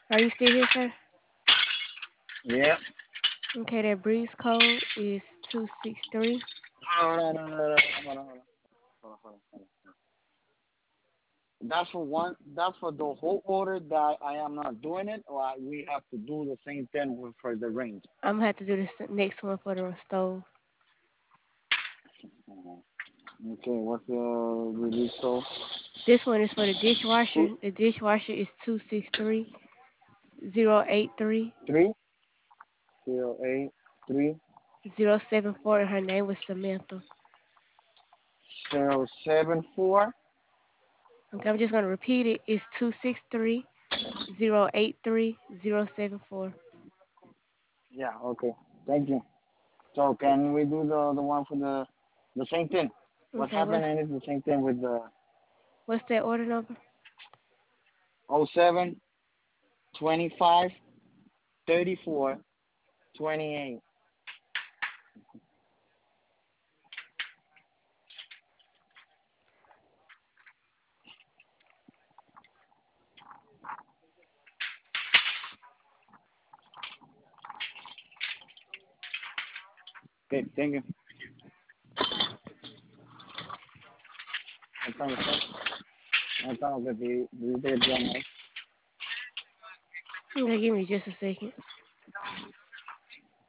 Are you still here, sir? Yeah. Okay, that breeze code is 263. Hold on, hold on, hold on, hold on, hold on, hold on. That's for one. That's for the whole order that I am not doing it, or we have to do the same thing for the range. I'm gonna have to do this next one for the stove. Okay, what's the release so? This one is for the dishwasher. The dishwasher is 263-083-074, 3 0 8 3 and her name was Samantha. 0 7 4. Okay, I'm just gonna repeat it. It's 263-083-074. Yeah, okay. Thank you. So can we do the one for the same thing? What's Okay, happening is the same thing with the what's that order number? 07 25 34 28. Okay, thank you. Entonces, que te Okay, give me just a second.